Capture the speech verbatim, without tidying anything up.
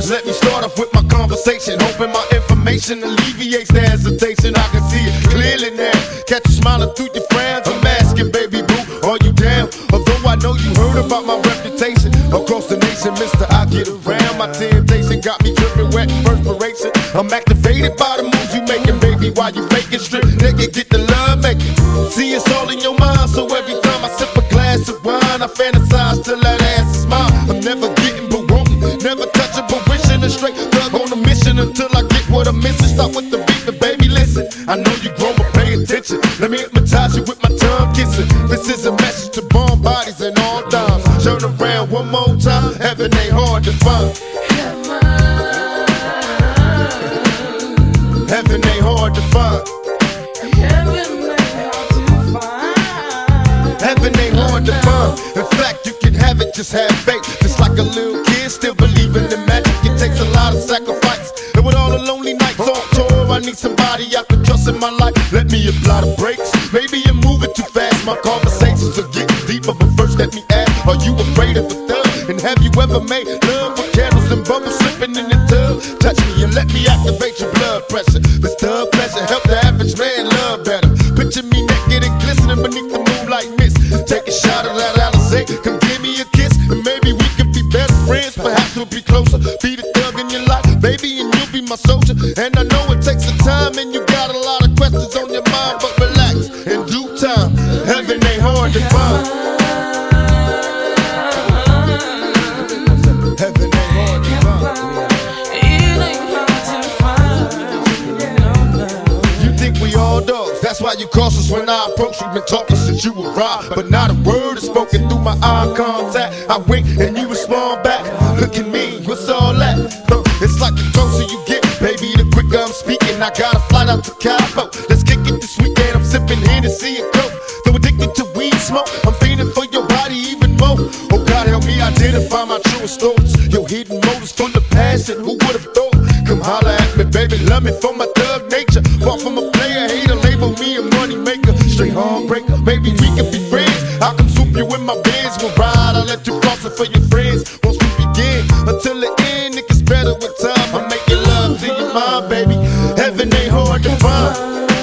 Just let me start off with my conversation, hoping my information alleviates the hesitation. I can see it clearly now. Catch you smiling through your frowns. I'm asking, baby boo, are you down? Although I know you heard about my reputation across the nation, mister, I get around. My temptation got me dripping wet in perspiration. I'm activated by the moves you making, baby. While you faking strip, nigga, get the love making. See, it's all in your mind, so every time I sip a glass of wine, I fantasize till that ass is mine. I'm never getting but wanting, never touching but wishing. A straight thug on a mission until I get what I'm missing. Start with the beat, but baby, listen. I know you grown, but pay attention. Let me hypnotize you with my tongue kissing. This is a message to bomb bodies and all dimes. Turn around one more time. Heaven ain't hard to find. Heaven ain't hard to find. Heaven ain't hard to find. In fact, you can have it, just have faith. Just like a little kid, still believing in magic. It takes a lot of sacrifice. And with all the lonely nights on tour, I need somebody I can trust in my life. Let me apply the brakes. Maybe you're moving too fast. My conversations are getting deeper, but first let me ask: are you afraid of a thug? And have you ever made love with candles and bubbles slipping in the tub? Touch me and let me activate your blood pressure. This thug pleasure help the average man love better. Picture me naked and glistening beneath the moonlight mist. Take a shot of that Alizé, come give me a kiss, and maybe we could be best friends. Perhaps we'll be closer. Be the thug in your life, baby, and you'll be my soldier. And I know it takes some time, and you got a lot of questions on your mind, but relax, in due time. Heaven ain't hard to find. Heaven ain't hard to find. It ain't hard to find. You think we all dogs? That's why you cautious when I approach. We've been talking since you arrived, but not a word is spoken through my eye contact. I wink and you respond back. Look at me, what's all that? Huh, it's like the closer you get, baby, the quicker I'm speaking. I got a flight out to Cabo. Let's kick it this weekend. I'm sipping Hennessy and Coke. Though addicted to weed smoke, I'm feeling for your body even more. Oh God, help me identify my truest thoughts. Your hidden motives full of passion. Who would've thought? Come holler at me, baby. Love me for my thug nature. Far from a player, hater, label me a money maker. Straight heartbreaker, maybe we can be friends. I'll come swoop you in my Benz. We'll ride, I'll let you cross it for your friends. Once we begin, until the end, it gets better with time. I'm making love to your mind, baby. Heaven ain't hard to find.